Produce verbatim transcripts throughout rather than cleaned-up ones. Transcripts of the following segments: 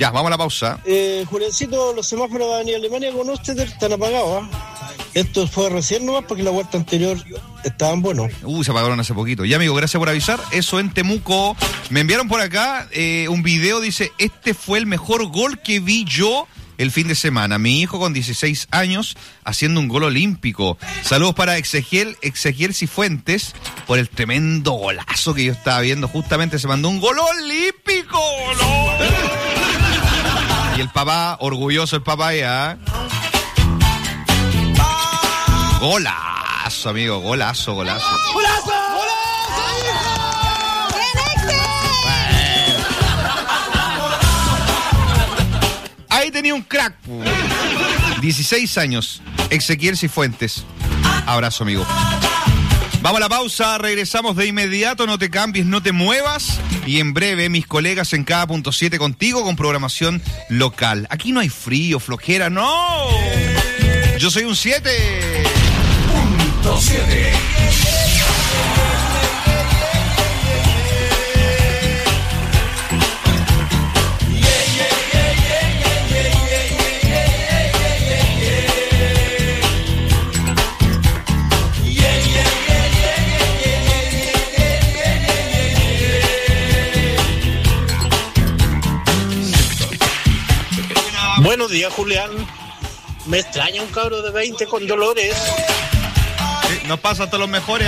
Ya, vamos a la pausa. Eh, Juliancito, los semáforos de Avenida Alemania con ustedes están apagados, ¿eh? Esto fue recién nomás porque la vuelta anterior estaban buenos. Uh, se apagaron hace poquito. Ya, amigo, gracias por avisar. Eso en Temuco. Me enviaron por acá eh, un video, dice, este fue el mejor gol que vi yo el fin de semana. Mi hijo con dieciséis años haciendo un gol olímpico. Saludos para Exegiel, Exegiel Cifuentes por el tremendo golazo que yo estaba viendo. Justamente se mandó un gol olímpico. ¡No! Y el papá, orgulloso el papá ya. Golazo, amigo, golazo, golazo. ¡Golazo! Ahí tenía un crack. dieciséis años. Exequiel Cifuentes. Abrazo, amigo. Vamos a la pausa, regresamos de inmediato. No te cambies, no te muevas. Y en breve, mis colegas en cada punto siete contigo con programación local. Aquí no hay frío, flojera, no. Yo soy un siete. Punto siete. Buenos días, Julián. Me extraña un cabro de veinte con dolores. Sí, nos pasa hasta los mejores.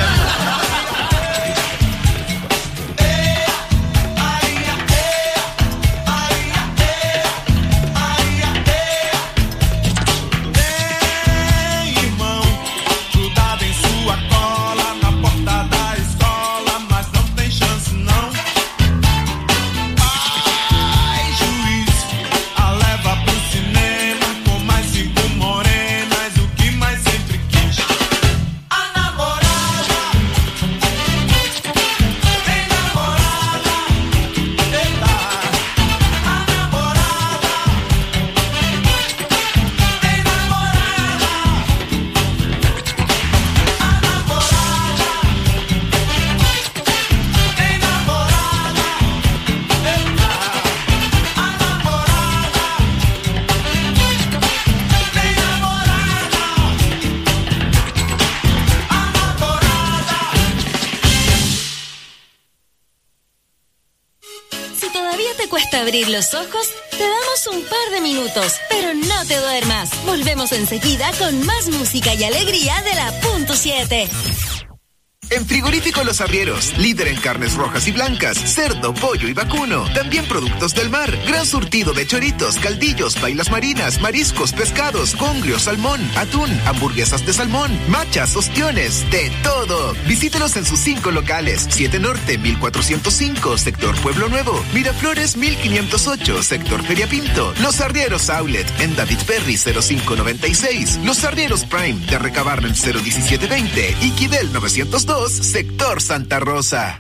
Abrir los ojos, te damos un par de minutos, pero no te duermas. Volvemos enseguida con más música y alegría de la punto siete. En Frigorífico Los Arrieros, líder en carnes rojas y blancas, cerdo, pollo y vacuno. También productos del mar, gran surtido de choritos, caldillos, pailas marinas, mariscos, pescados, congrio, salmón, atún, hamburguesas de salmón, machas, ostiones, de todo. Visítelos en sus cinco locales: siete Norte, mil cuatrocientos cinco, Sector Pueblo Nuevo; Miraflores, mil quinientos ocho, Sector Feria Pinto; Los Arrieros Outlet, en David Perry, cero cinco noventa y seis; Los Arrieros Prime, de Recabarren, cero diecisiete veinte; y Quidel novecientos dos, Sector Santa Rosa.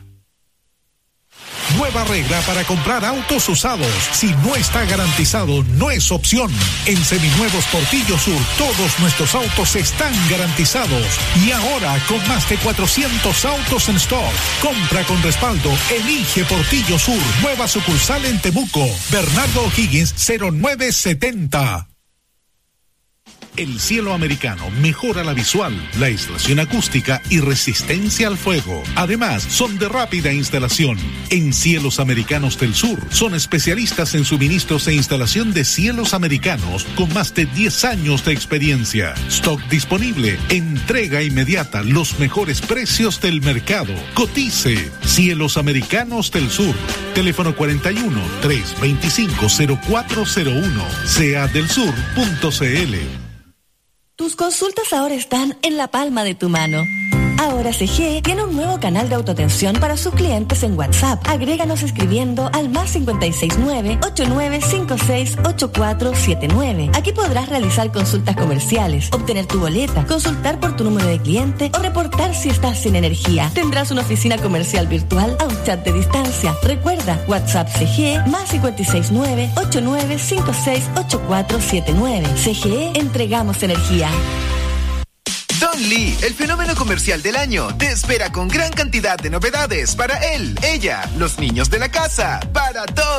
Nueva regla para comprar autos usados. Si no está garantizado, no es opción. En Seminuevos Portillo Sur, todos nuestros autos están garantizados. Y ahora, con más de cuatrocientos autos en stock. Compra con respaldo. Elige Portillo Sur. Nueva sucursal en Temuco. Bernardo O'Higgins, cero nueve setenta. El Cielo Americano mejora la visual, la aislación acústica y resistencia al fuego. Además, son de rápida instalación. En Cielos Americanos del Sur, son especialistas en suministros e instalación de cielos americanos con más de diez años de experiencia. Stock disponible, entrega inmediata, los mejores precios del mercado. Cotice. Cielos Americanos del Sur. Teléfono cuarenta y uno, trescientos veinticinco, cero cuatro cero uno. sea del sur punto c l. Tus consultas ahora están en la palma de tu mano. Ahora C G tiene un nuevo canal de autoatención para sus clientes en WhatsApp. Agréganos escribiendo al más cinco seis nueve, ocho nueve cinco seis, ocho cuatro siete nueve. Aquí podrás realizar consultas comerciales, obtener tu boleta, consultar por tu número de cliente o reportar si estás sin energía. Tendrás una oficina comercial virtual a un chat de distancia. Recuerda, WhatsApp C G más cinco seis nueve, ocho nueve cinco seis, ocho cuatro siete nueve. C G E, entregamos energía. Don Lee, el fenómeno comercial del año, te espera con gran cantidad de novedades para él, ella, los niños de la casa, para todos.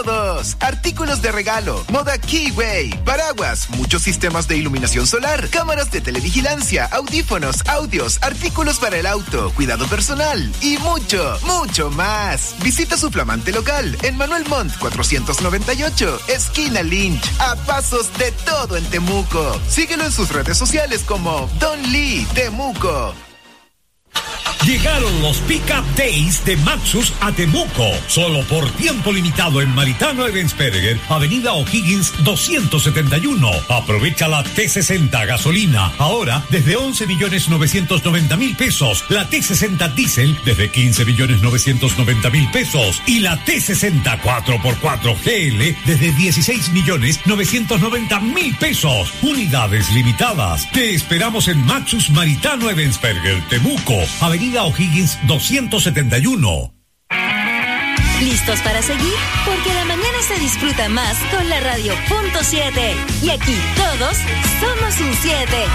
regalos, artículos de regalo, moda Keyway, paraguas, muchos sistemas de iluminación solar, cámaras de televigilancia, audífonos, audios, artículos para el auto, cuidado personal y mucho, mucho más. Visita su flamante local en Manuel Montt cuatrocientos noventa y ocho, esquina Lynch, a pasos de todo en Temuco. Síguelo en sus redes sociales como Don Lee Temuco. Llegaron los Pick-Up Days de Maxus a Temuco. Solo por tiempo limitado en Maritano Ebensperger, Avenida O'Higgins doscientos setenta y uno. Aprovecha la T sesenta gasolina. Ahora desde once millones novecientos noventa mil pesos. La T sesenta Diesel desde quince millones novecientos noventa mil pesos. Y la T sesenta cuatro por cuatro G L desde dieciséis millones novecientos noventa mil pesos. Unidades limitadas. Te esperamos en Maxus Maritano Ebensperger, Temuco. Avenida O'Higgins doscientos setenta y uno. ¿Listos para seguir? Porque la mañana se disfruta más con la radio punto siete. Y aquí todos somos un siete.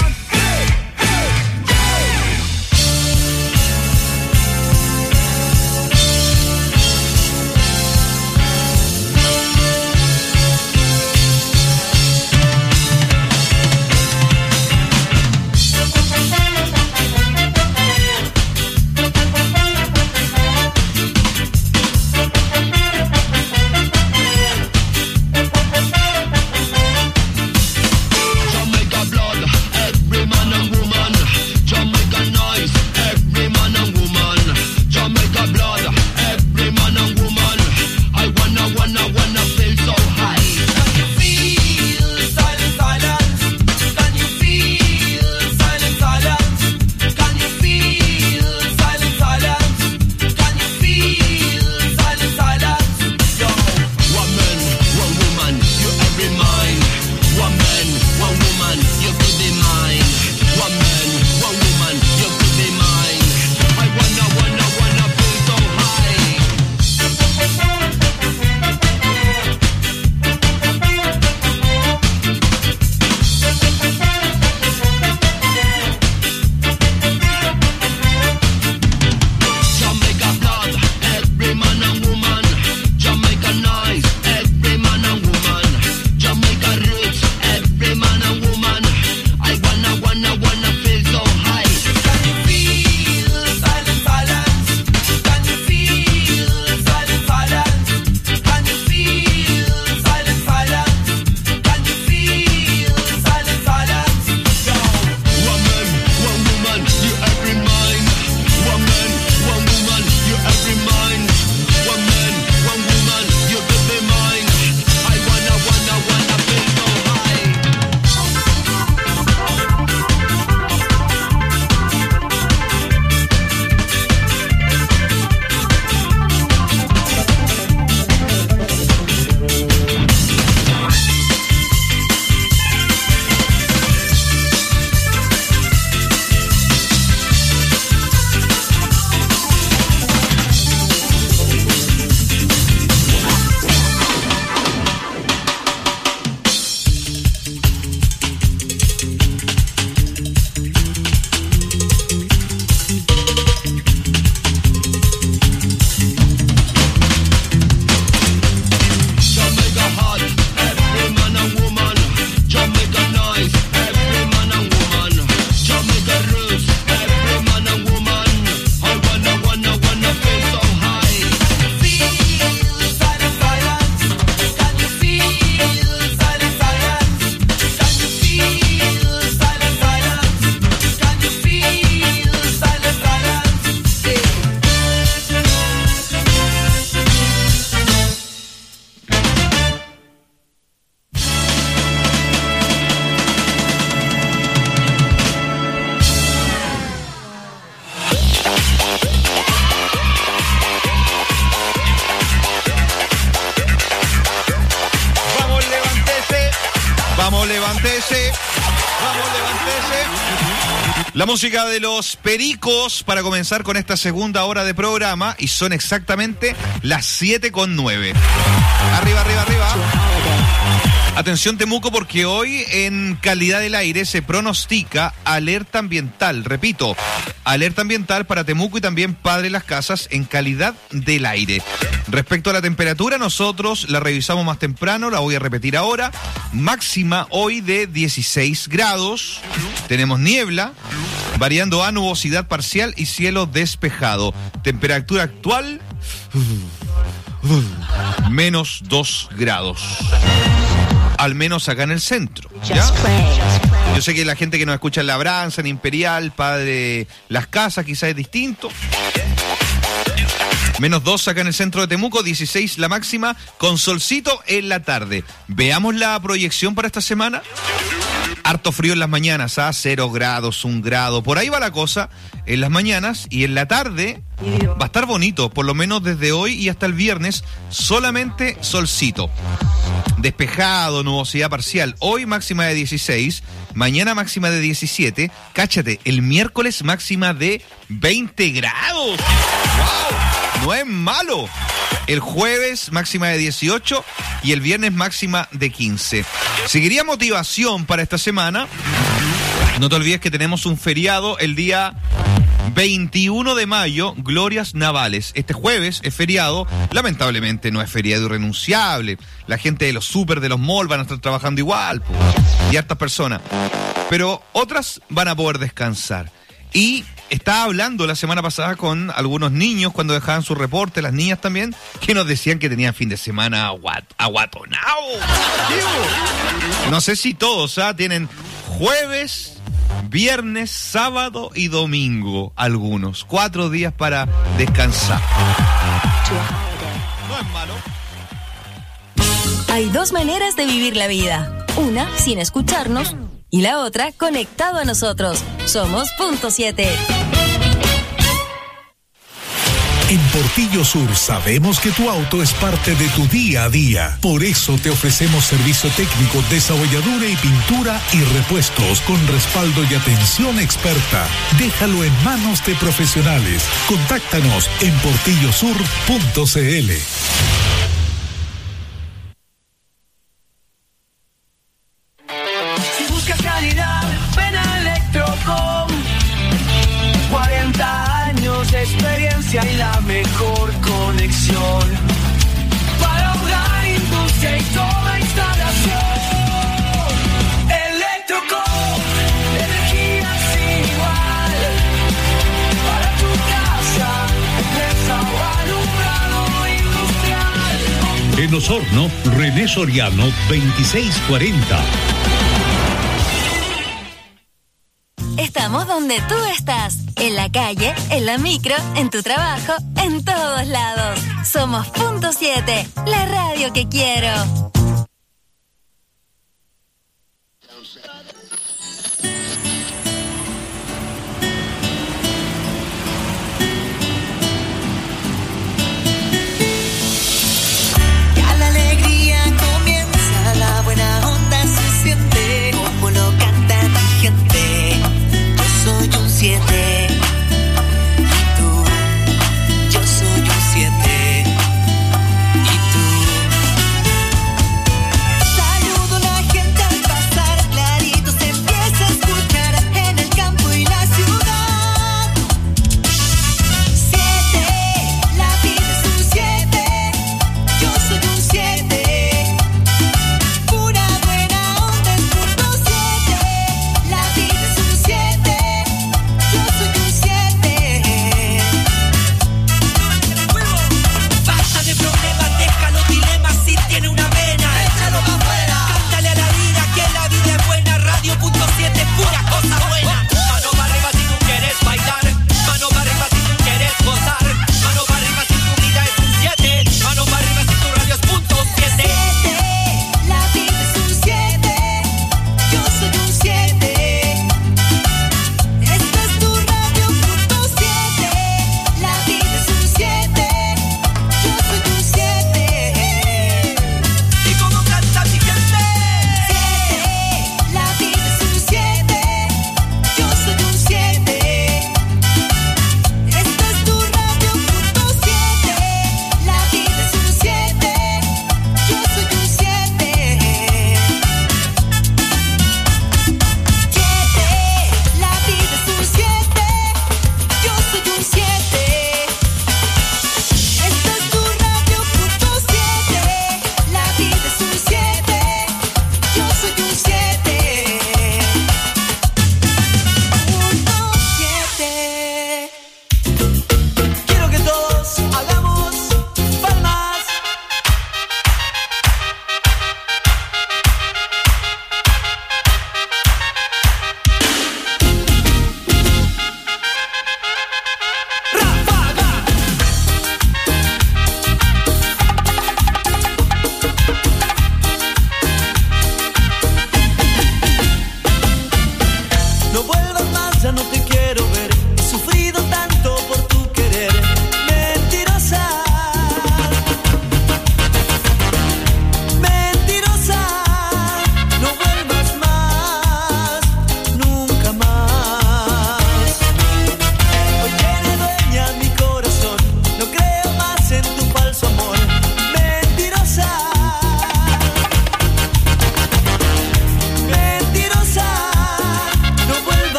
levántese. Vamos, levántese. La música de los Pericos para comenzar con esta segunda hora de programa, y son exactamente las siete con nueve. Arriba, arriba, arriba. Atención Temuco, porque hoy en calidad del aire se pronostica alerta ambiental. Repito, alerta ambiental para Temuco y también Padre Las Casas en calidad del aire. Respecto a la temperatura, nosotros la revisamos más temprano, la voy a repetir ahora. Máxima hoy de dieciséis grados. Tenemos niebla, variando a nubosidad parcial y cielo despejado. Temperatura actual, menos dos grados. Al menos acá en el centro, ¿ya? Yo sé que la gente que nos escucha en Labranza, en Imperial, Padre Las Casas, quizás es distinto. Menos dos acá en el centro de Temuco, dieciséis la máxima, con solcito en la tarde. Veamos la proyección para esta semana. Harto frío en las mañanas, a ¿ah? cero grados, un grado. Por ahí va la cosa en las mañanas, y en la tarde va a estar bonito, por lo menos desde hoy y hasta el viernes, solamente solcito. Despejado, nubosidad parcial. Hoy máxima de dieciséis, mañana máxima de diecisiete. Cáchate, el miércoles máxima de veinte grados. ¡Wow! No es malo. El jueves máxima de dieciocho y el viernes máxima de quince. Seguiría motivación para esta semana. No te olvides que tenemos un feriado el día veintiuno de mayo, Glorias Navales. Este jueves es feriado, lamentablemente no es feriado irrenunciable. La gente de los súper, de los malls van a estar trabajando igual, pues, y hartas personas. Pero otras van a poder descansar. Y estaba hablando la semana pasada con algunos niños cuando dejaban su reporte, las niñas también, que nos decían que tenían fin de semana aguat, aguatonao. No sé si todos, ¿ah? Tienen jueves, viernes, sábado y domingo, algunos. Cuatro días para descansar. No es malo. Hay dos maneras de vivir la vida. Una, sin escucharnos, y la otra, conectado a nosotros. Somos Punto siete. En Portillo Sur sabemos que tu auto es parte de tu día a día. Por eso te ofrecemos servicio técnico, desabolladura y pintura y repuestos con respaldo y atención experta. Déjalo en manos de profesionales. Contáctanos en portillo sur punto c l. Si buscas calidad, ven a Electrocom. cuarenta años de experiencia y la mejor conexión para hogar, industria y toda instalación. Electrocom, energía sin igual para tu casa, empresa o alumbrado industrial. En Osorno, René Soriano, veintiséis cuarenta. Estamos donde tú estás, en la calle, en la micro, en tu trabajo, en todos lados. Somos Punto siete, la radio que quiero. Ya la alegría comienza, la buena onda se siente, como lo canta mi gente. Soy un siete, y tú, yo soy un siete, y tú.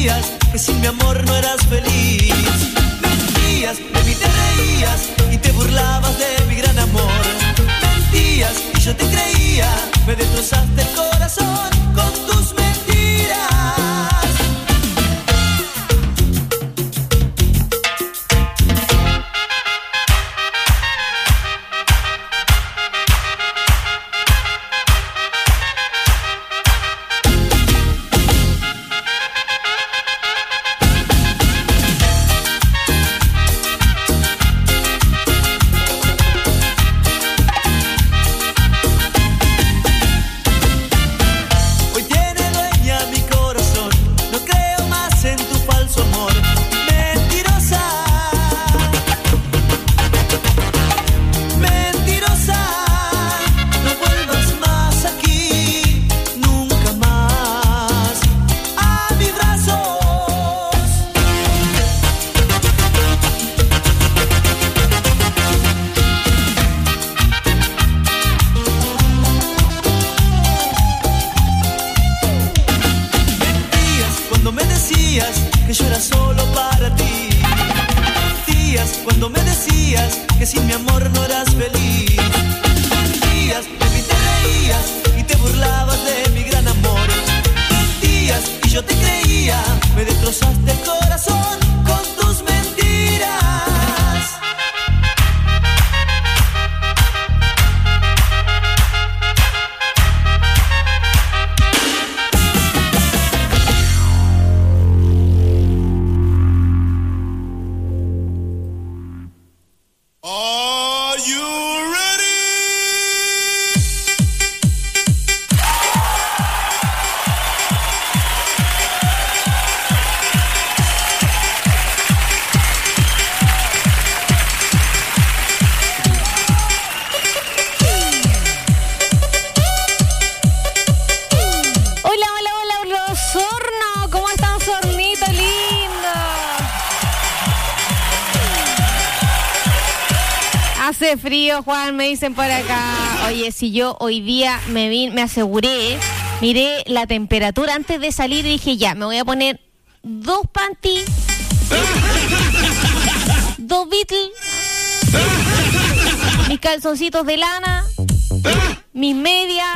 mentías que sin mi amor no eras feliz. Mentías, de mí te reías y te burlabas de mi gran amor. Mentías y yo te creía, me destrozaste el corazón con tus mentiras. Que yo era solo para ti. Mentías cuando me decías que sin mi amor no eras feliz. Mentías, de mí te reías y te burlabas de mi gran amor. Mentías y yo te creía, me destrozaste el corazón con tus mentiras. Hace frío, Juan, me dicen por acá. Oye, si yo hoy día me vi, me aseguré, miré la temperatura antes de salir y dije, ya, me voy a poner dos panties, dos Beatles, mis calzoncitos de lana, mis medias,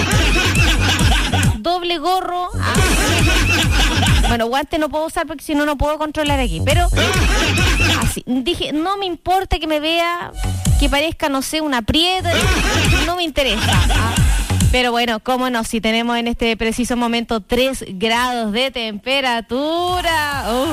doble gorro. Ah. Bueno, guante no puedo usar porque si no, no puedo controlar aquí. Pero así, dije, no me importa que me vea, que parezca, no sé, una prieta, no me interesa. ¿Ah? Pero bueno, cómo no, si tenemos en este preciso momento tres grados de temperatura. Uh.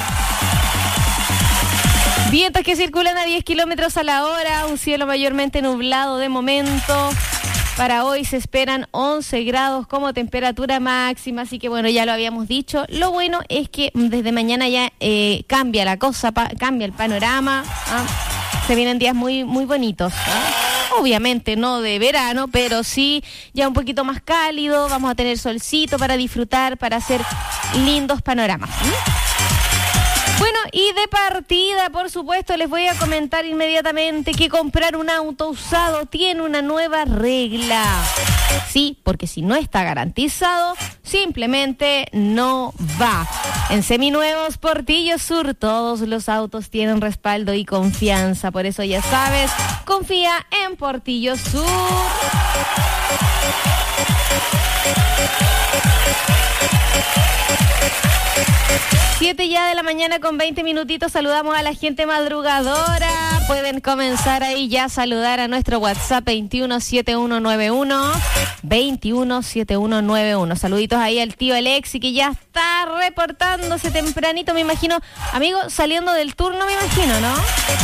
Vientos que circulan a diez kilómetros a la hora, un cielo mayormente nublado de momento. Para hoy se esperan once grados como temperatura máxima, así que bueno, ya lo habíamos dicho. Lo bueno es que desde mañana ya eh, cambia la cosa, pa- cambia el panorama. ¿Ah? Se vienen días muy, muy bonitos. ¿Ah? Obviamente no de verano, pero sí ya un poquito más cálido. Vamos a tener solcito para disfrutar, para hacer lindos panoramas. ¿Mm? Bueno, y de partida, por supuesto, les voy a comentar inmediatamente que comprar un auto usado tiene una nueva regla. Sí, porque si no está garantizado, simplemente no va. En Seminuevos Portillo Sur, todos los autos tienen respaldo y confianza. Por eso ya sabes, confía en Portillo Sur. Siete ya de la mañana con veinte minutitos. Saludamos a la gente madrugadora. Pueden comenzar ahí ya a saludar a nuestro WhatsApp veintiuno setenta y uno noventa y uno veintiuno setenta y uno noventa y uno. Saluditos ahí al tío Alexi que ya está reportándose tempranito, me imagino. Amigo, saliendo del turno, me imagino, ¿no?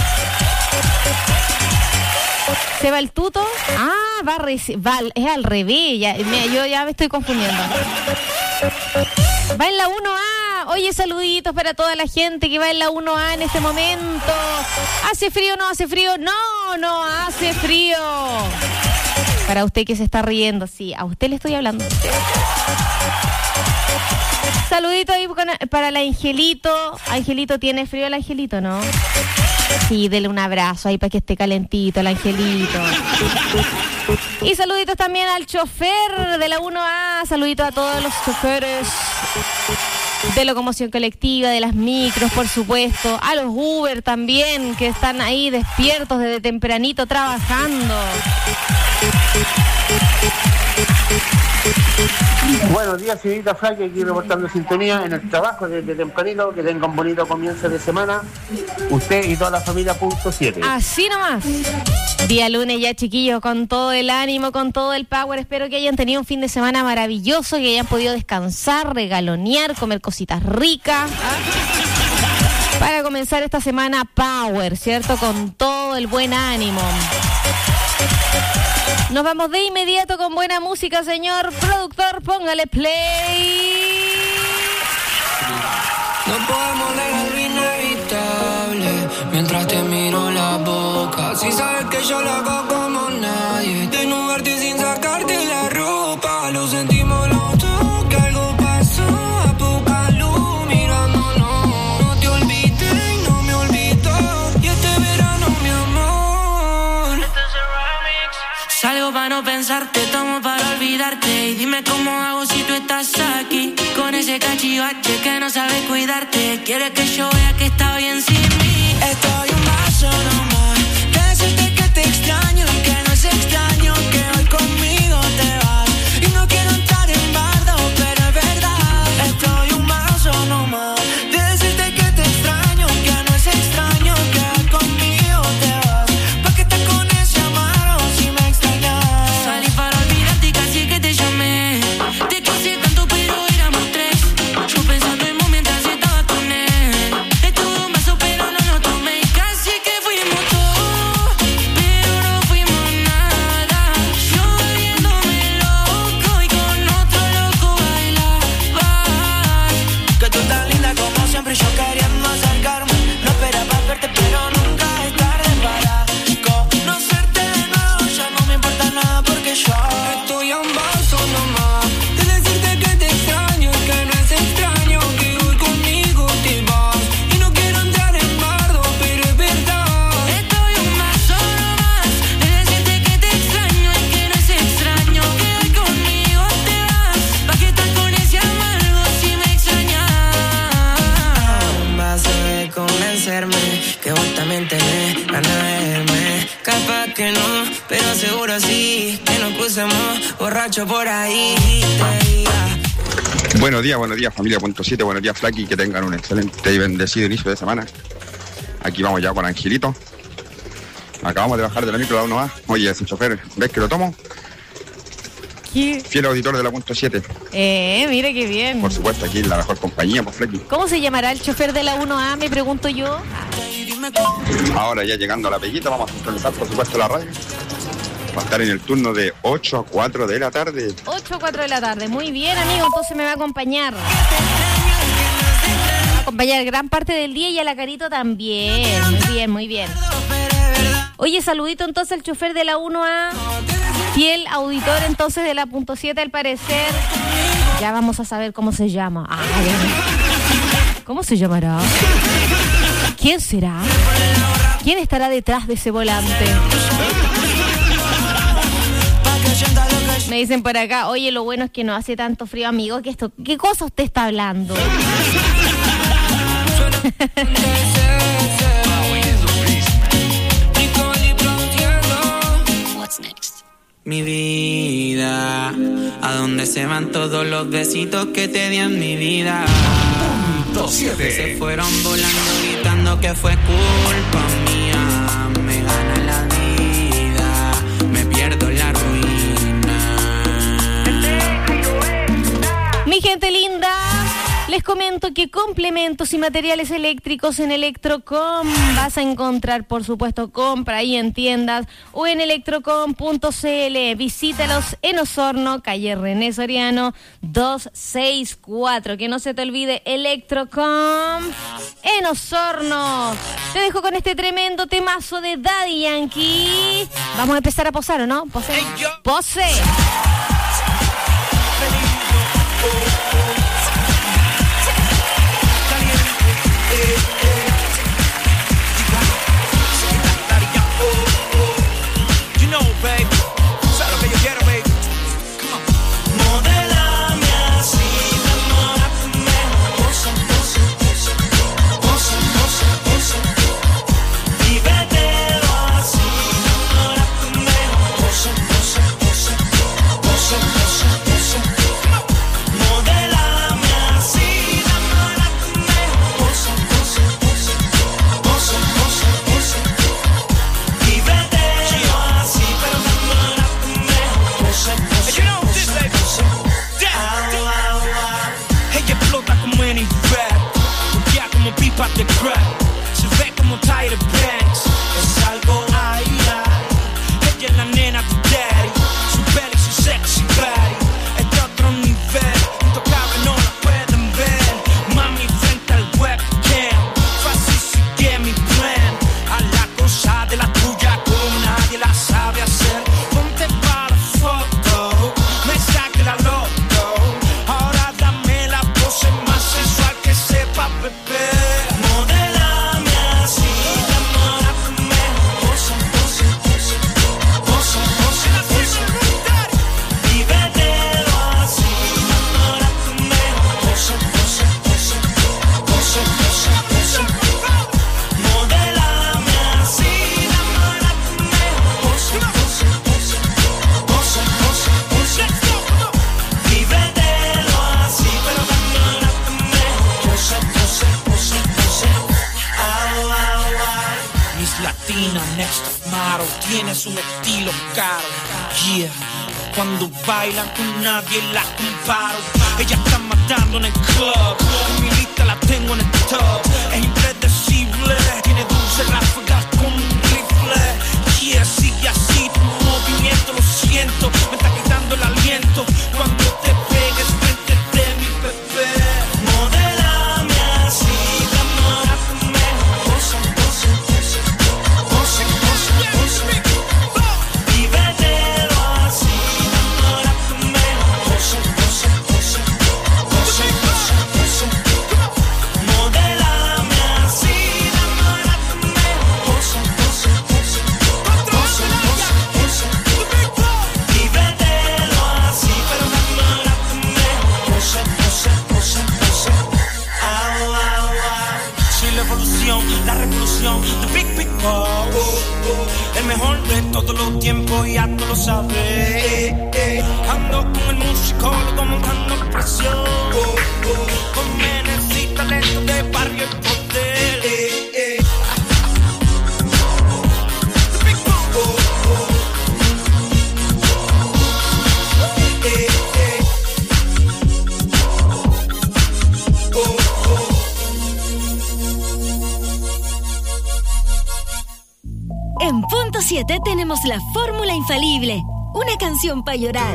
¿Se va el tuto? Ah, va, reci- va es al revés. Ya, mira, yo ya me estoy confundiendo. Va en la uno A. Oye, saluditos para toda la gente que va en la uno A en este momento. ¿Hace frío o no hace frío? No, no hace frío. Para usted que se está riendo, sí, a usted le estoy hablando. Saludito ahí para el Angelito. Angelito, ¿tiene frío el Angelito, no? Sí, dele un abrazo ahí para que esté calentito el angelito. Y saluditos también al chofer de la uno A, saluditos a todos los choferes de locomoción colectiva, de las micros, por supuesto, a los Uber también, que están ahí despiertos desde tempranito trabajando. Buenos días, señorita Flaque, aquí reportando sintonía en el trabajo desde tempranito. Que tenga un bonito comienzo de semana, usted y toda la familia punto siete. Así nomás. Día lunes ya, chiquillos, con todo el ánimo, con todo el power. Espero que hayan tenido un fin de semana maravilloso, que hayan podido descansar, regalonear, comer cositas ricas. Para comenzar esta semana power, ¿cierto? Con todo el buen ánimo. Nos vamos de inmediato con buena música, señor productor. Póngale play. No podemos negar lo inevitable mientras te miro la boca. Si sabes que yo lo hago como nadie, desnudarte sin sacarte la ropa. Lo sentimos los dos, que algo pasó. A poca luz mirándonos. No te olvidé y no me olvidó. Y este verano, mi amor, salgo para no pensarte, tomo para olvidarte. Y dime cómo hago si tú estás aquí, con ese cachivache que no sabe cuidarte. Quiere que yo vea que está bien sin mí. Estoy un vaso nomás de decirte que te extraño y que no es extraño que hoy conmigo te vas. Y no quiero entrar en bardo, pero es verdad. Estoy un vaso nomás de decirte que te extraño, que no es extraño que hoy conmigo te vas. ¿Pa' qué estás con ese amargo si me extrañas? Salí para olvidarte y casi que te llamé. Te quise tanto pero éramos tres. Yo pensando en vos mientras estaba con él. Estuve un vaso pero no lo tomé. Casi que fuimos todo, pero no fuimos nada. Yo volviéndome loco y con otro loco bailabas. Que tú tan linda como siempre, yo queriendo acercarme. No esperaba verte pero nunca es tarde para conocerte de nuevo. Ya no me importa nada porque yo estoy a un vaso nomás de decirte que te extraño y que no es extraño que hoy conmigo te vas. Y no quiero entrar en bardo, pero es verdad. Estoy a un vaso nomás de decirte que te extraño y que no es extraño que hoy conmigo te vas. ¿Pa' qué estás con ese amargo si me extrañas? Un vaso de convencerme que vos también tenés ganas de verme. Capaz que no, pero seguro sí, que nos crucemos borracho por ahí. Te diga. Buenos días, buenos días familia punto siete, buenos días Flaky, que tengan un excelente y bendecido inicio de semana. Aquí vamos ya con Angelito. Acabamos de bajar de la micro la uno A. Oye, ese chofer, ¿ves que lo tomo? ¿Qué? Fiel auditor de la punto siete. Eh, mire qué bien. Por supuesto, aquí la mejor compañía, pues Flaky. ¿Cómo se llamará el chofer de la uno A? Me pregunto yo. Ahora ya llegando a la Pellita, vamos a sintonizar por supuesto la radio. Va a estar en el turno de ocho a cuatro de la tarde. ocho a cuatro de la tarde. Muy bien, amigo. Entonces me va a acompañar. Me va a acompañar gran parte del día y a la Carito también. Muy bien, muy bien. Oye, saludito entonces al chofer de la uno A. Fiel auditor entonces de la punto siete al parecer. Ya vamos a saber cómo se llama. Ah, ¿cómo se llamará? ¿Quién será? ¿Quién estará detrás de ese volante? Me dicen por acá, oye, lo bueno es que no hace tanto frío, amigo. ¿Qué, esto, ¿qué cosa usted está hablando? Mi vida, ¿a dónde se van todos los besitos que te di en mi vida? Punto siete. Se fueron volando gritando que fue culpa mía. Me gana la vida, me pierdo la ruina. Mi gente linda, les comento que complementos y materiales eléctricos en Electrocom vas a encontrar, por supuesto, compra ahí en tiendas o en electrocom punto c l. Visítalos en Osorno, calle René Soriano doscientos sesenta y cuatro. Que no se te olvide, Electrocom en Osorno. Te dejo con este tremendo temazo de Daddy Yankee. Vamos a empezar a posar, ¿o no? Pose. Pose. pa' the crack. Se ve como Tyra Banks. Es algo ay, ay. Ella es la nena de daddy. Su belly, su sexy body. Es de otro nivel. Intocable, no la pueden ver. Mami frente al webcam. Fácil sigue mi plan. A la cosa de la tuya como nadie la sabe hacer. Ponte para la foto. Me saque la loto. Ahora dame la pose más sensual que sepa beber. Modelame así, enamórame. Pose, pose, pose. Pose, pose, pose. Vívetelo así, enamórame. Pose, pose, pose. Pose, pose, pose. Modelame así, enamórame. Pose, pose, pose. Pose, pose, pose. Vívetelo así, pero enamórame. Pose, pose, pose, pose. Au, au, au. Miss Latina, next top model, tienes un estilo caro. Yeah. Cuando bailan con nadie la comparo. Ella está matando en el club. En mi lista la tengo en el top. Es impredecible. Tiene dulce ráfagas como un rifle. Yeah, sigue así tu movimiento, lo siento. Me está quitando el aliento. Cuando te pegues frente de mi bebé. Modelame así, enamórame. Pose, pose, pose. Pose, pose, pose. Vívetelo así, enamórame. Pose, pose, pose. Pose, pose, pose. Modelame así, enamórame. Pose, pose, pose. Pose, pose, pose. Vívetelo así, pero enamórame. Pose, pose, pose, pose. Au, au, au. Soy la evolución, la revolución, the big, big oh, oh, oh. El mejor de todos los tiempos, ya tú lo sabes. Eh, eh. Ando con el musicólogo montando presión. Oh, oh. Con menes y talento de barrio y poder. Eh, eh. The big oh, oh, oh. Eh, eh. Oh, oh. En Punto siete tenemos la fórmula infalible. Una canción para llorar.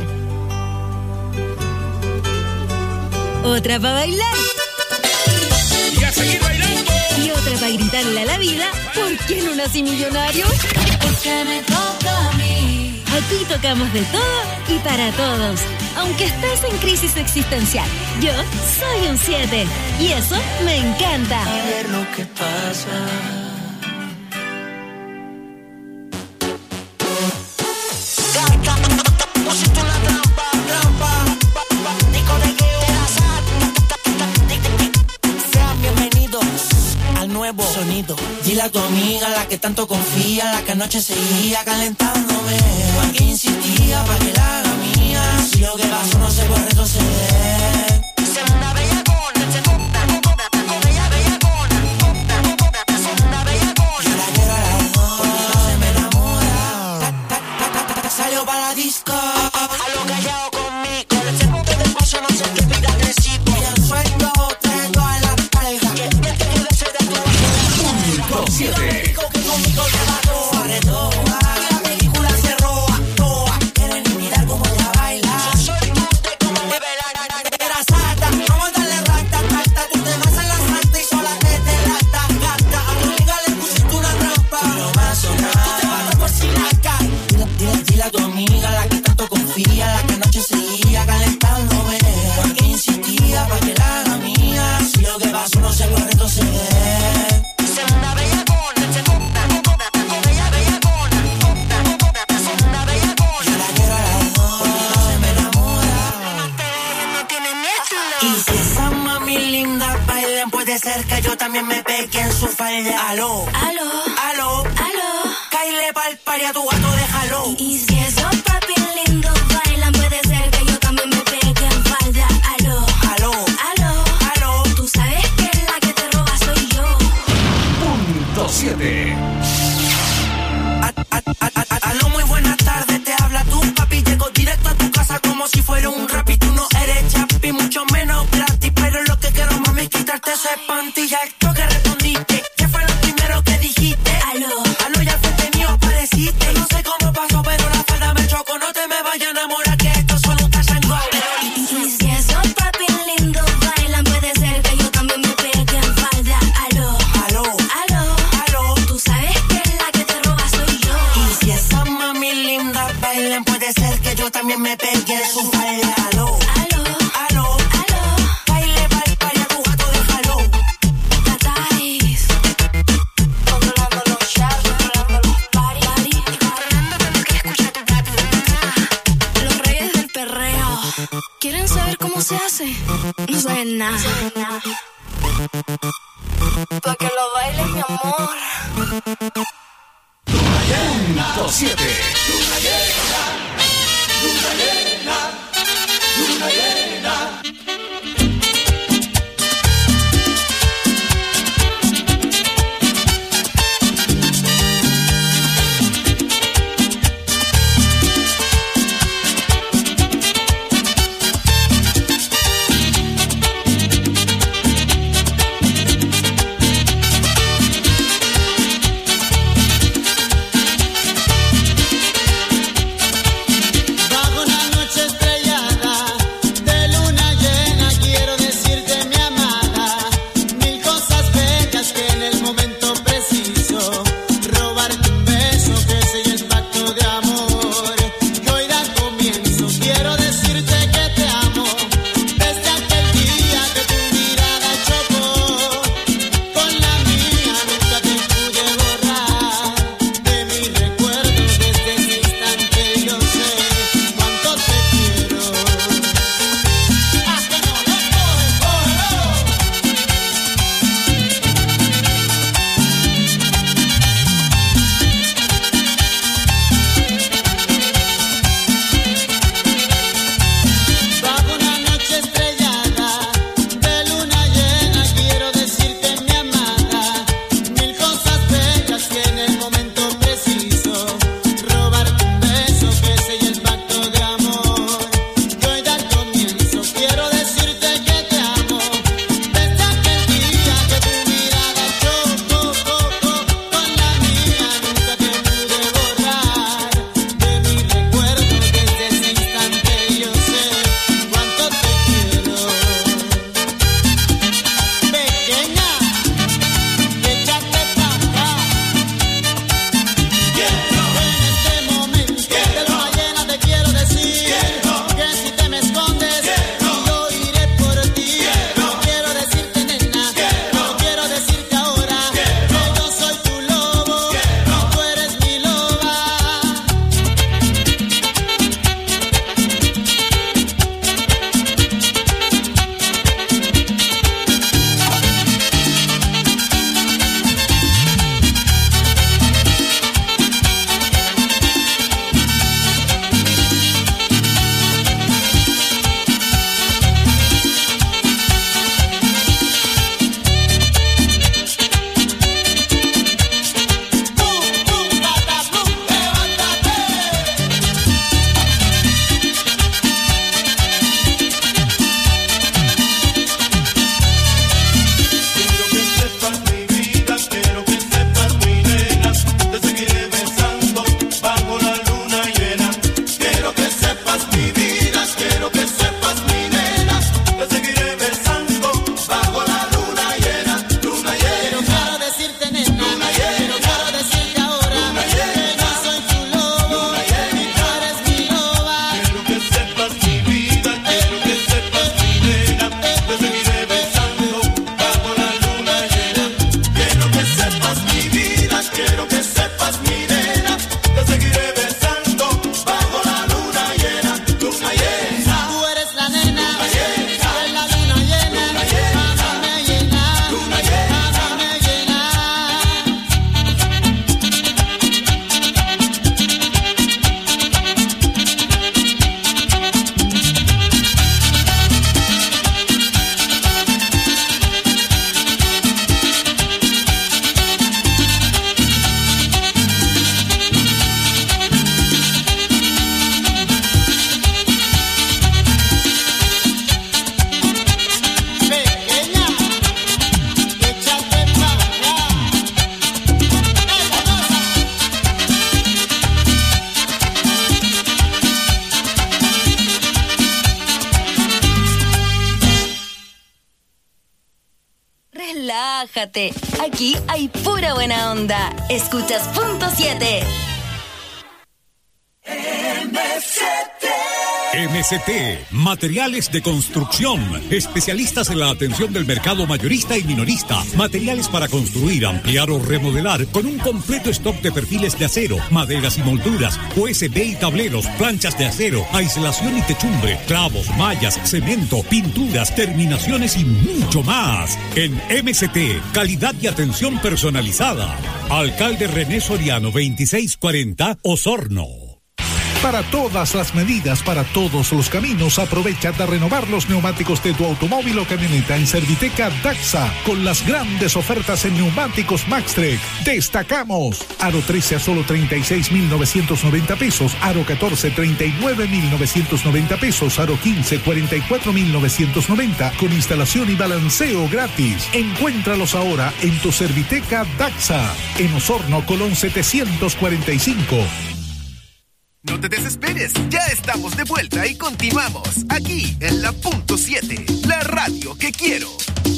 Otra para bailar. Y a seguir bailando. Y otra para gritarle a la vida, ¿por qué no nací millonario? Porque me toca a mí. Aquí tocamos de todo y para todos. Aunque estés en crisis existencial, yo soy un siete. Y eso me encanta. A ver lo que pasa. Pusiste una trampa, trampa. Digo de que sean bienvenidos al nuevo sonido. Dile a tu amiga, la que tanto confía, la que anoche seguía calentándome. Pa' que insistía, pa' que la haga mía. Si lo que pasó no se puede retroceder. Ser una bellacona, ser una bella bellacona. Ser una bellacona. Yo la quiero a las dos, porque no se me enamora. Ta, ta, ta, ta, ta, ta, salió para la disco. A lo callado conmigo, el segundo del paso no se te pida agresivo. Y el sueño tengo a la pareja. Que bien te puede ser de tu Punto siete. que conmigo te mató. Sobre todo, y la película se roba toa. Quieren imitar como ella baila. Yo soy tú de como mueve la era sata. Vamos a darle rata, rata. Tú te vas en la santa y sola te te rata, gata. A tu amiga le pusiste una trampa. Y no va a sonar. Tú te matas por si la cae. Dile, dile, dile a tu amiga, la que tanto confía, la que anoche seguía calentándome. Pa' que insistía, pa' que la haga mía. Si lo que pasó no se puede retroceder. Ser una bellacona, ser una bella bellacona. Ser una bellacona. Yo la quiero a las dos, porque no se me enamora. No tiene miedo. Y si esa mami linda bailan, puede ser que yo también me pegue en su falda. Aló, Aló, aló, aló. caile pa'l pari a tu gato, déjalo. Y si esos papi lindos bailan, puede ser que yo también me pegue en falda. Aló, Aló, aló, aló. tú sabes que la que te roba soy yo. Punto siete. A- a- a- a- Aló, muy buenas tardes, te habla tu papi. Llego directo a tu casa como si fuera un rap. Y tú no eres chapi, mucho menos gratis. Pero lo que quiero, mami, es quitarte ese panty. Ya esto que respondí llena. Pa' que lo bailes, mi amor. Punto siete. Luna llena, luna llena, luna llena. Relájate, aquí hay pura buena onda. Escuchas Punto siete. M siete. M C T, materiales de construcción, especialistas en la atención del mercado mayorista y minorista, materiales para construir, ampliar o remodelar, con un completo stock de perfiles de acero, maderas y molduras, U S B y tableros, planchas de acero, aislación y techumbre, clavos, mallas, cemento, pinturas, terminaciones y mucho más. En M C T, calidad y atención personalizada. Alcalde René Soriano, veintiséis cuarenta, Osorno. Para todas las medidas, para todos los caminos, aprovecha de renovar los neumáticos de tu automóvil o camioneta en Serviteca Daxa, con las grandes ofertas en neumáticos Maxtrek. Destacamos: Aro trece a solo treinta y seis mil novecientos noventa pesos, Aro catorce treinta y nueve mil novecientos noventa pesos, Aro quince cuarenta y cuatro mil novecientos noventa, con instalación y balanceo gratis. Encuéntralos ahora en tu Serviteca Daxa, en Osorno, Colón setecientos cuarenta y cinco. No te desesperes, ya estamos de vuelta y continuamos aquí en la punto siete, la radio que quiero.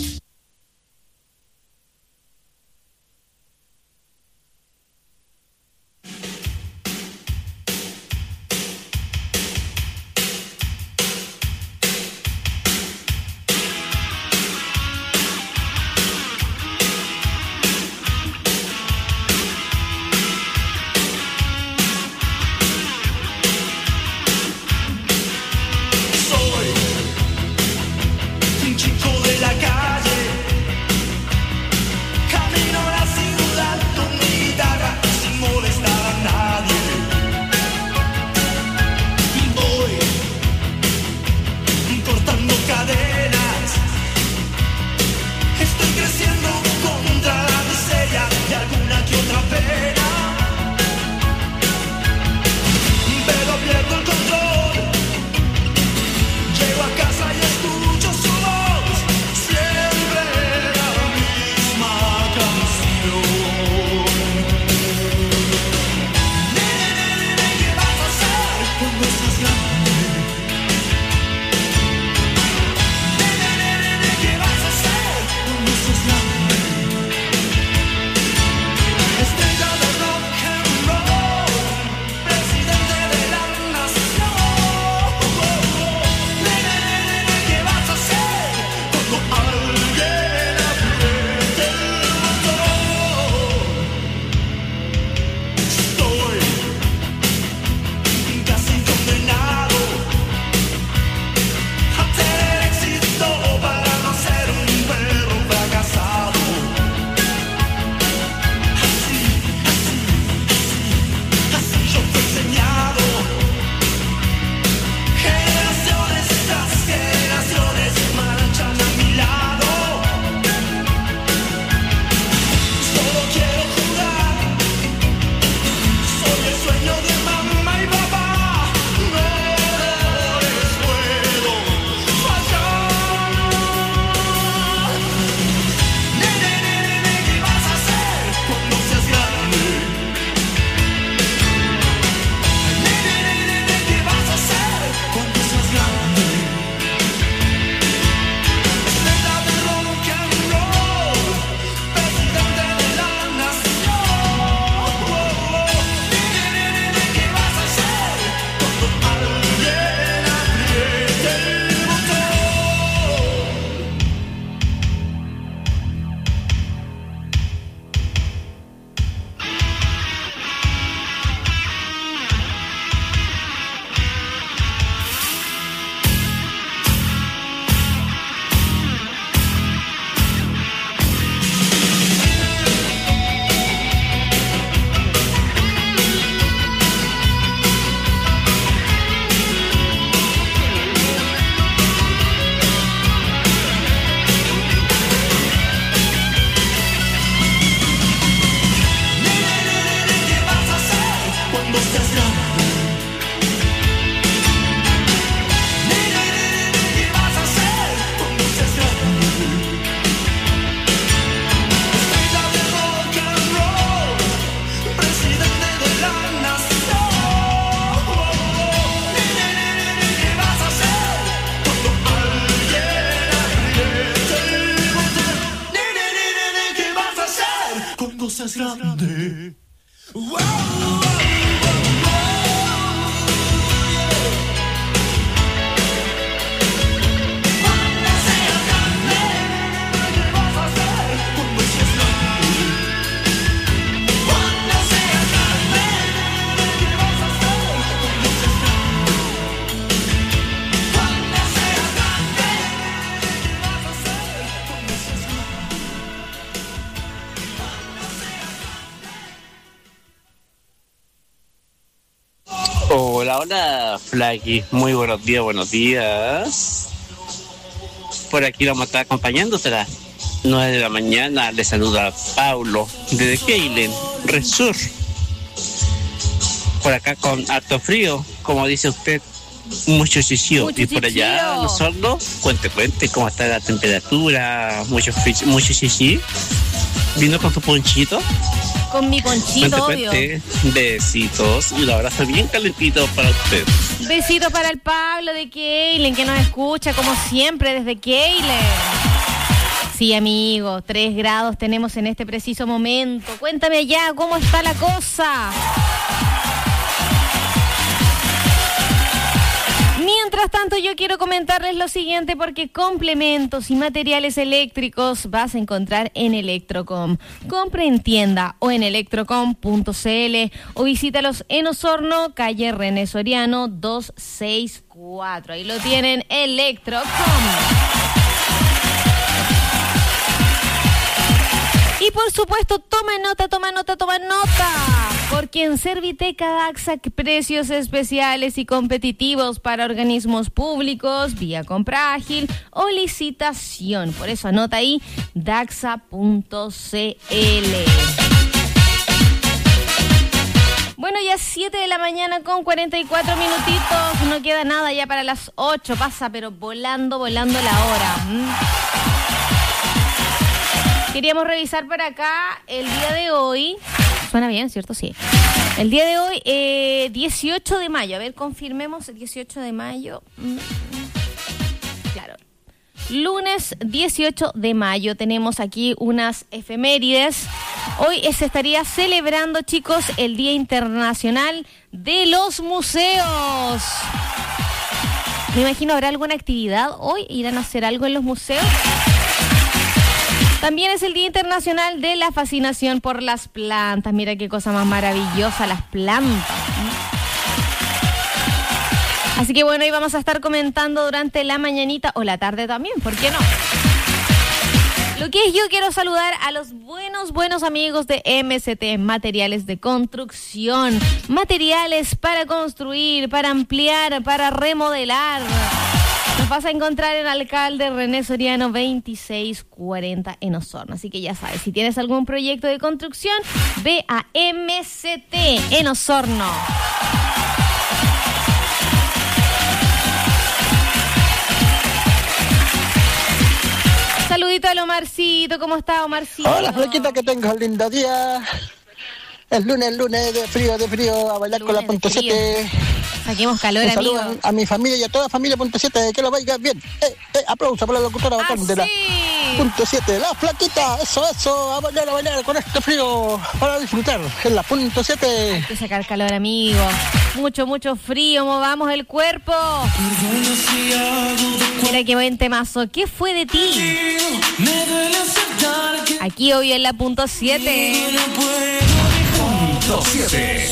seas grande. Wow, wow, wow, Hola, hola, Flaky. Muy buenos días, buenos días. Por aquí vamos a estar acompañándote a las nueve de la mañana. Le saluda Paulo desde Keilen, Resur. Por acá con harto frío, como dice usted, mucho chichío. Y por allá en los hornos, cuente, cuente cómo está la temperatura, mucho fri- mucho chichí. ¿Vino con tu ponchito? Con mi ponchito, cuente, obvio. cuente. Besitos y un abrazo bien calentito para usted. Besito para el Pablo de Keilen, que nos escucha como siempre desde Keilen. Sí, amigo, tres grados tenemos en este preciso momento. Cuéntame ya cómo está la cosa. Mientras tanto, yo quiero comentarles lo siguiente, porque complementos y materiales eléctricos vas a encontrar en Electrocom. Compra en tienda o en electrocom punto c l o visítalos en Osorno, calle René Soriano doscientos sesenta y cuatro. Ahí lo tienen, Electrocom. Y por supuesto, toma nota, toma nota, toma nota, porque en Serviteca Daxa, precios especiales y competitivos para organismos públicos, vía compra ágil o licitación. Por eso anota ahí, daxa punto c l. Bueno, ya siete de la mañana con cuarenta y cuatro minutitos, no queda nada ya para las ocho, pasa pero volando, volando la hora. ¿Mm? Queríamos revisar para acá el día de hoy. Suena bien, ¿cierto? Sí. El día de hoy, eh, dieciocho de mayo. A ver, confirmemos el dieciocho de mayo. Claro. Lunes dieciocho de mayo. Tenemos aquí unas efemérides. Hoy se estaría celebrando, chicos, el Día Internacional de los Museos. Me imagino, ¿habrá alguna actividad hoy? ¿Irán a hacer algo en los museos? También es el Día Internacional de la Fascinación por las Plantas. Mira qué cosa más maravillosa, las plantas. Así que bueno, hoy vamos a estar comentando durante la mañanita o la tarde también, ¿por qué no? Lo que es, yo quiero saludar a los buenos, buenos amigos de M S T, Materiales de Construcción. Materiales para construir, para ampliar, para remodelar. Nos vas a encontrar en Alcalde René Soriano veintiséis cuarenta en Osorno. Así que ya sabes, si tienes algún proyecto de construcción, ve a M C T en Osorno. Saludito al Omarcito, ¿cómo está, Omarcito? Hola, flaquita, que tengas un lindo día. El lunes, el lunes de frío, de frío, a bailar con la punto siete. Saquemos calor, un saludo amigo. A, a mi familia y a toda familia punto siete, que lo vaya bien. Eh, eh, aplauso para la locutora bacán de la punto siete. La flaquita, eso, eso, a bailar, a bailar con este frío, para disfrutar en la punto siete. Hay que sacar calor, amigo. Mucho, mucho frío, movamos el cuerpo. Mira qué buen temazo. ¿Qué fue de ti? Aquí hoy en la punto siete. Punto siete.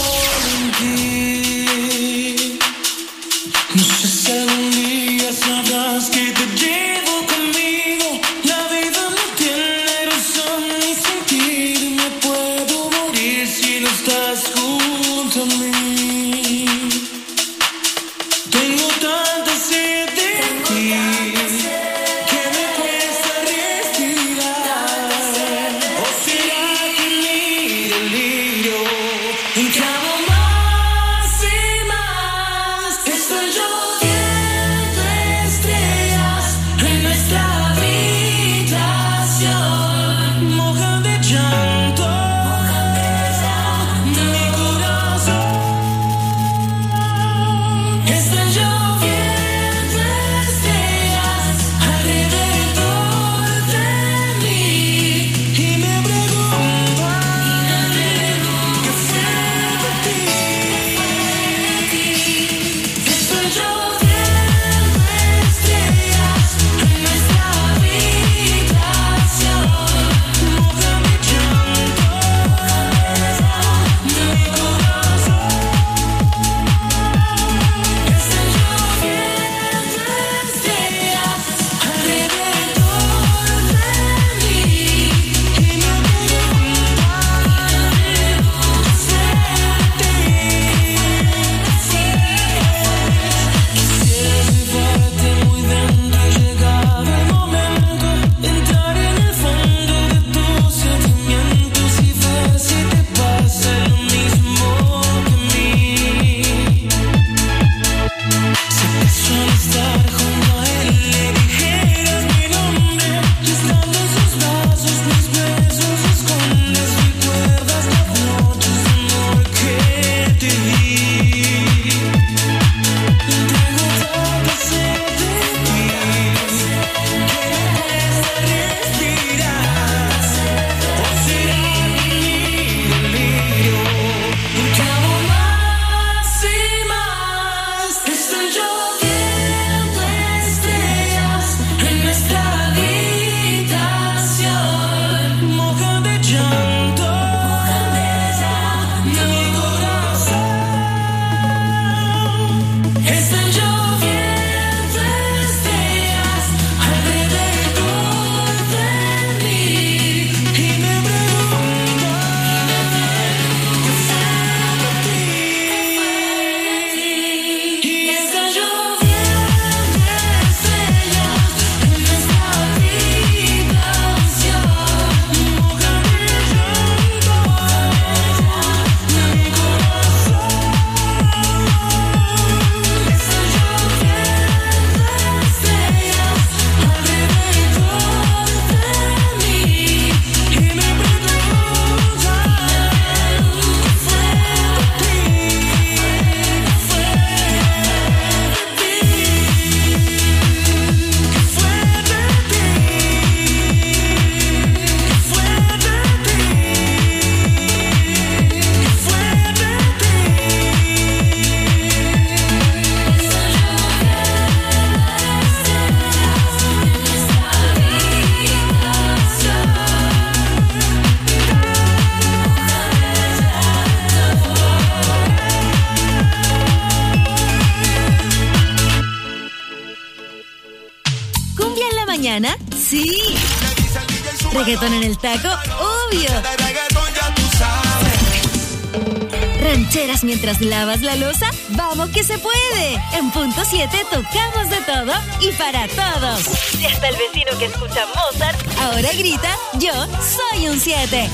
No sé si algún día sabrás que te llevo conmigo. La vida no tiene razón ni sentido y me puedo morir si no estás junto a mí. Tengo tanta sed de ti que me cuesta respirar. ¿O será que mi delirio encama más y más? Estoy lloviendo estrellas en Sí. Reggaetón en el taco, obvio. Rancheras mientras lavas la loza, vamos que se puede. En punto siete tocamos de todo y para todos. Y hasta el vecino que escucha Mozart ahora grita, yo soy un siete.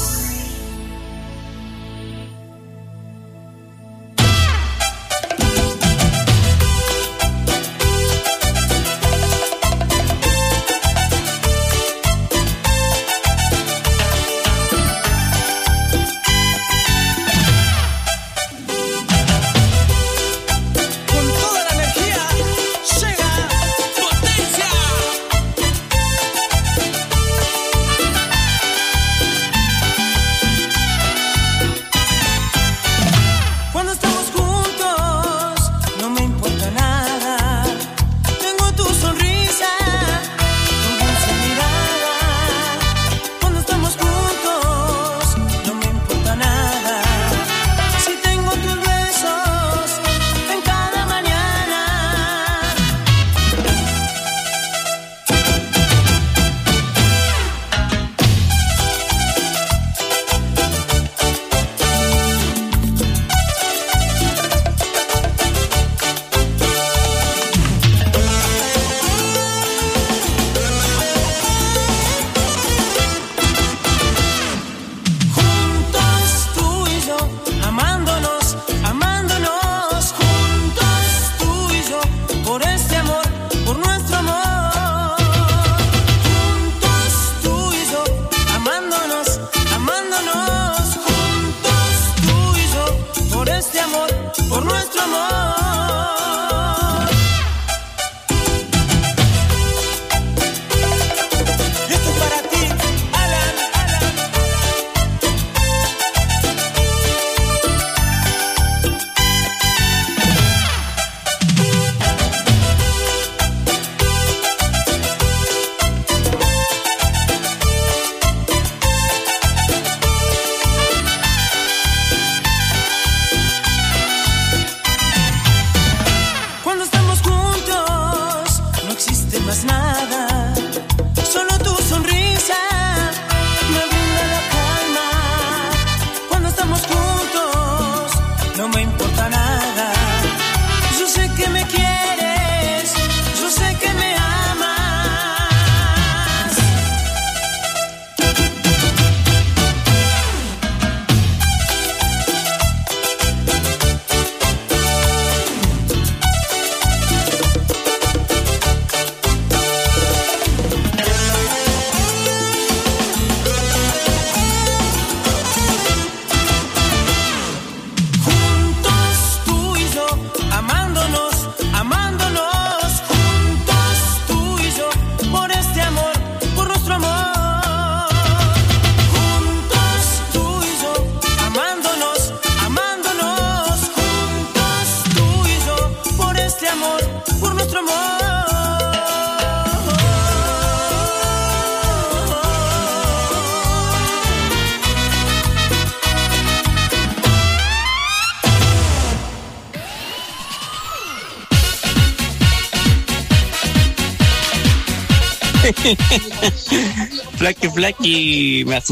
Flaky, Flaky, me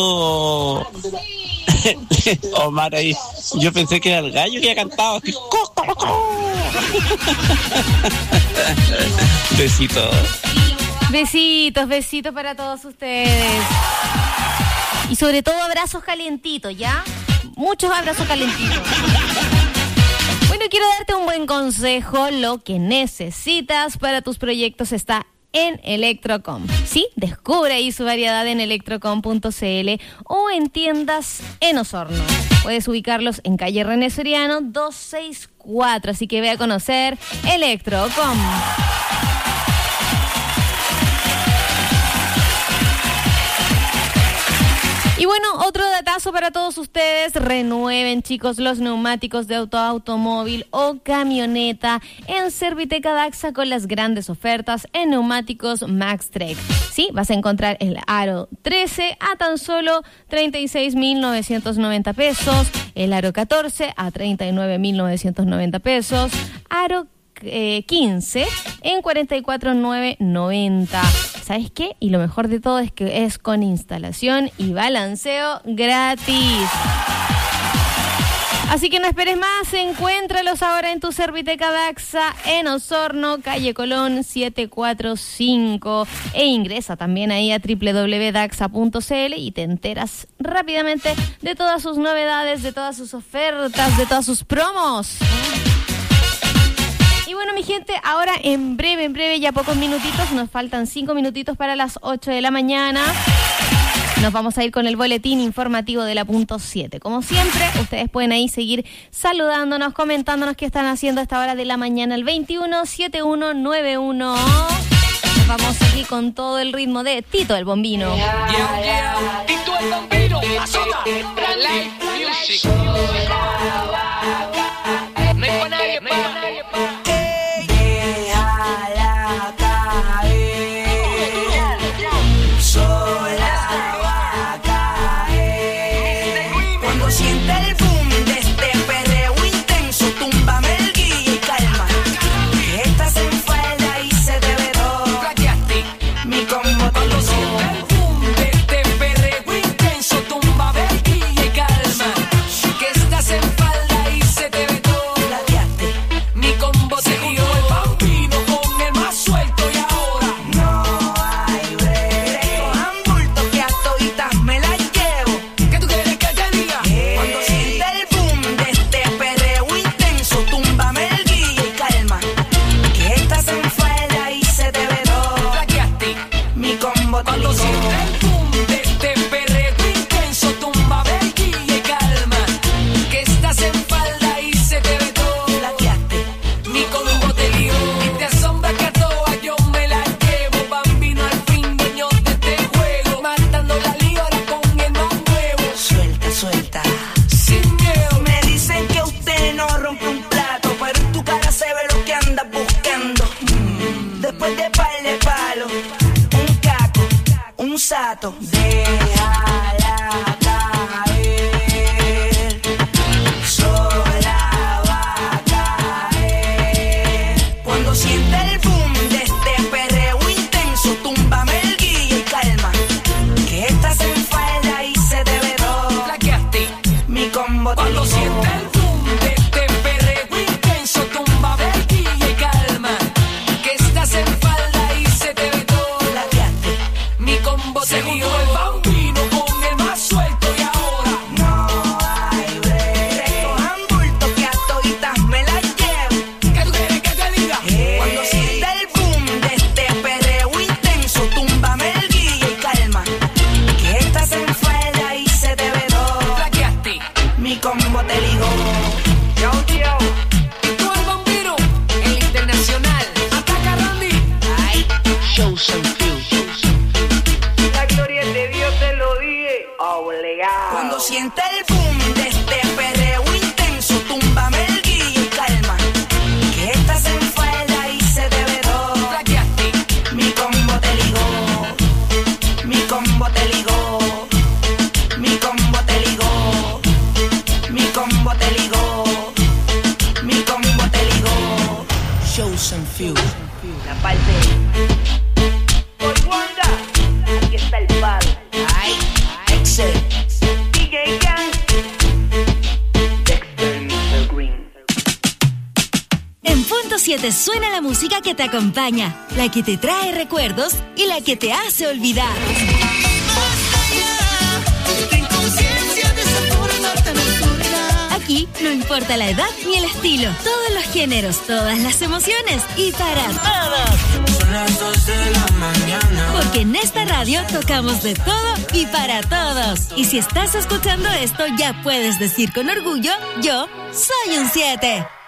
asustó Omar ahí. Yo pensé que era el gallo que había cantado. Besitos. Besitos, besitos para todos ustedes. Y sobre todo abrazos calientitos, ¿ya? Muchos abrazos calientitos. Bueno, quiero darte un buen consejo. Lo que necesitas para tus proyectos está en Electrocom. Sí, descubre ahí su variedad en electrocom punto c l o en tiendas en Osorno. Puedes ubicarlos en calle René Soriano doscientos sesenta y cuatro, así que ve a conocer Electrocom. Y bueno, otro datazo para todos ustedes. Renueven, chicos, los neumáticos de auto, automóvil o camioneta en Serviteca Daxa con las grandes ofertas en neumáticos Maxtrek. Sí, vas a encontrar el Aro trece a tan solo treinta y seis mil novecientos noventa pesos, el Aro catorce a treinta y nueve mil novecientos noventa pesos, Aro Eh, quince en cuarenta y cuatro mil novecientos noventa. ¿sabes qué? Y lo mejor de todo es que es con instalación y balanceo gratis. Así que no esperes más, encuéntralos ahora en tu Serviteca Daxa en Osorno, calle Colón setecientos cuarenta y cinco, e ingresa también ahí a doble u doble u doble u punto daxa punto c l y te enteras rápidamente de todas sus novedades, de todas sus ofertas, de todas sus promos. Y bueno, mi gente, ahora en breve, en breve, ya pocos minutitos, nos faltan cinco minutitos para las ocho de la mañana. Nos vamos a ir con el boletín informativo de la punto siete. Como siempre, ustedes pueden ahí seguir saludándonos, comentándonos qué están haciendo a esta hora de la mañana, el veintiuno setenta y uno noventa y uno. Nos vamos aquí con todo el ritmo de Tito el Bombino. Yeah, yeah. Tito el Bombino, azota, Live Music. No hay pa' nadie, pa' nadie, pa'. Déjala caer, sola va a caer. Cuando siente el boom de este perreo intenso, túmbame el guille y calma. Que estás en falda y se te ve todo. Mi combo cuando siente el boom de este perreo intenso, túmbame el guille y calma. Que estás en falda y se te ve todo. Mi combo te dio el bambino con el más suelto y ahora no hay break. Cojan bulto que a toditas me las llevo. ¿Qué tú quieres que te diga? Eh, Cuando siente el boom de este perreo intenso, túmbame el guille y calma. Que estás en falda y se te ve todo. Flaqueaste. Mi combo te Cuando ligó. siente el boom de este perreo intenso, túmbame el guille y calma. Que estás en falda y se te ve todo. Mi combo te lió. Y te asombra que a todas yo me la llevo. Bambino al fin, dueño de este juego. Matando la lío ahora con el más nuevo. Suelta, suelta. Sin miedo. Me dicen que usted no rompe un plato, pero en tu cara se ve lo que andas buscando. Mm. Después de par de palo, un caco, un sato. Déjala caer, sola va a caer. Cuando siente el boom de este perreo intenso, túmbame el guille y calma. Que estás en falda y se te ve todo. Flaqueaste. Mi combo te Cuando ligó. siente el boom de este perreo intenso, túmbame el guille y calma. Que estás en falda y se te ve todo. Mi combo te dio el bambino con el más suelto y ahora No hay break. Cojan bulto que a toditas me las llevo. ¿qué tú quieres que te diga? Cuando siente el boom de este perreo intenso, túmbame el guille y calma. Que estás en falda y se te ve todo. Flaqueaste. Mi combo te ligó. Yo, yo. Y tú el bambino, el internacional. Ataca Randy. Ay, show some few. La gloria de Dios te lo dije. Obligado. Cuando siente el boom de este perreo intenso, túmbame el guille y calma. Que estás en falda y se te ve todo. Flaqueaste. Mi combo te ligó. Mi combo te ligó. Mi combo te ligó. Mi combo te ligó. Mi combo te ligó. Show some few. La parte. Boy Wanda. Aquí está el palo. Ay, Excel. D J Gang. Dexter mister Green. En punto siete suena la música que te acompaña, la que te trae recuerdos y la que te hace olvidar. Aquí no importa la edad ni el estilo, todos los géneros, todas las emociones y para todos. Son las dos de la mañana. Porque en esta radio tocamos de todo y para todos. Y si estás escuchando esto, ya puedes decir con orgullo, yo soy un siete.